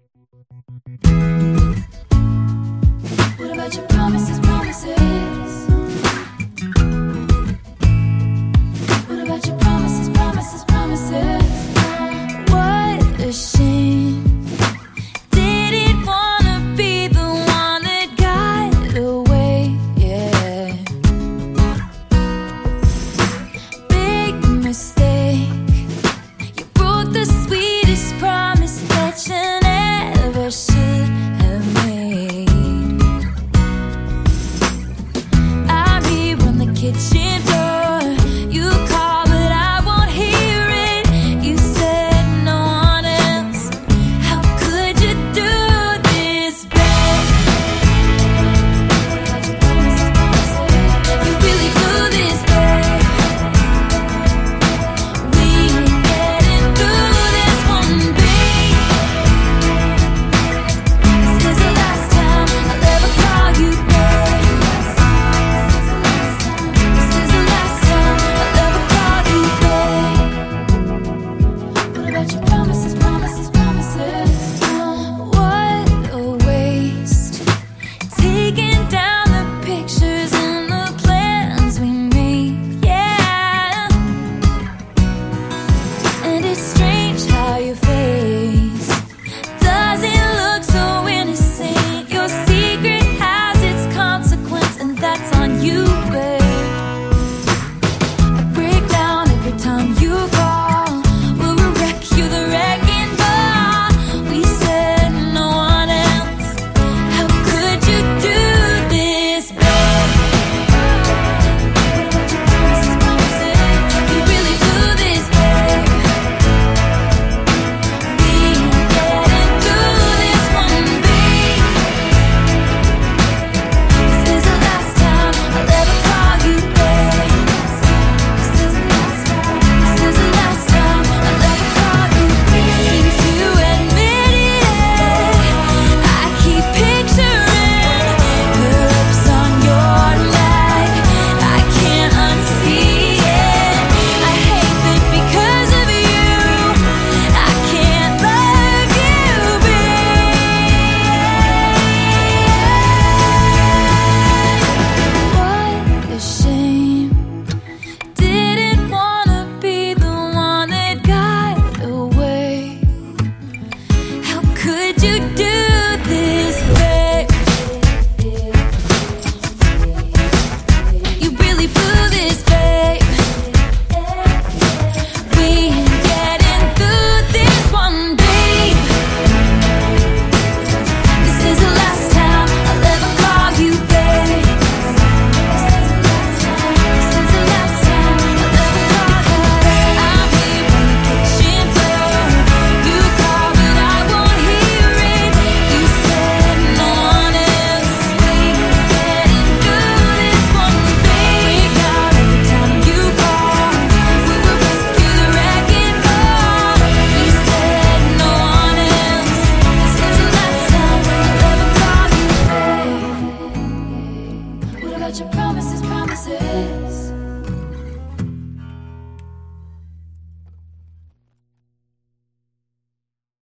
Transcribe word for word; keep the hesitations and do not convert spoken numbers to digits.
What about your promises, promises? What about your promises, promises, promises? What a shame. Didn't wanna be the one that got away, yeah. Big mistake. You broke the sweetest promise that you never should have made. I'm here on the kitchen door. You call, but I won't hear it. You said no one else. How could you do this, babe? You really do this, babe. We ain't getting through this one, babe. This is the last time I'll ever call you, babe. This is the last time I'll ever call you, babe. What about your promises, promises, promises? What a waste. Taking down the pictures and the plans we made, yeah. And it's strange how your face doesn't look so innocent. Your secret has its consequence, and that's on you, babe. I break down every time you call. We're a wreck, you're the wrecking ball. We said no one else. How could you do this, babe? What about your promises, promises? You really do this, babe. We ain't getting through this one, babe. This is the last time I'll ever call you, babe. This is the last time. This is the last time I'll ever call you, babe. Since you admitted it, I keep picturing her lips on your neck. I can't unsee it. I hate that because of you, I can't love you, babe. What a shame. Didn't wanna be the one that got away. How could you do